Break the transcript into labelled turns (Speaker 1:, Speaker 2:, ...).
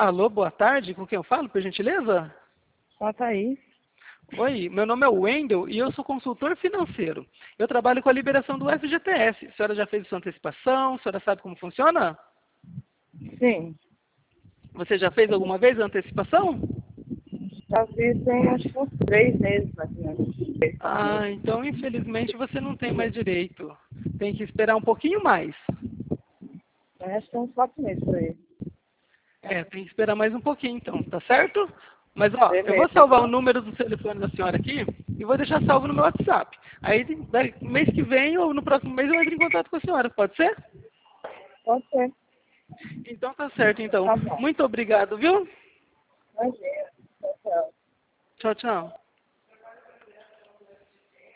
Speaker 1: Alô, boa tarde, com quem eu falo, por gentileza?
Speaker 2: Bota aí.
Speaker 1: Oi, meu nome é Wendel e eu sou consultor financeiro. Eu trabalho com a liberação do FGTS. A senhora já fez sua antecipação? A senhora sabe como funciona?
Speaker 2: Sim.
Speaker 1: Você já fez alguma vez a antecipação?
Speaker 2: Já fiz tem acho que uns 3 meses, mais ou menos. 3, 4 meses.
Speaker 1: Então infelizmente você não tem mais direito. Tem que esperar um pouquinho mais.
Speaker 2: Acho que tem uns 4 meses por aí.
Speaker 1: Tem que esperar mais um pouquinho então, tá certo? Mas ó, eu vou
Speaker 2: Beleza.
Speaker 1: salvar o número do telefone da senhora aqui e vou deixar salvo no meu WhatsApp. Aí mês que vem ou no próximo mês eu entro em contato com a senhora, pode ser?
Speaker 2: Pode ser.
Speaker 1: Então tá certo então.
Speaker 2: Tá bom.
Speaker 1: Muito obrigado, viu?
Speaker 2: Imagina. Tchau, tchau.
Speaker 1: Tchau, tchau.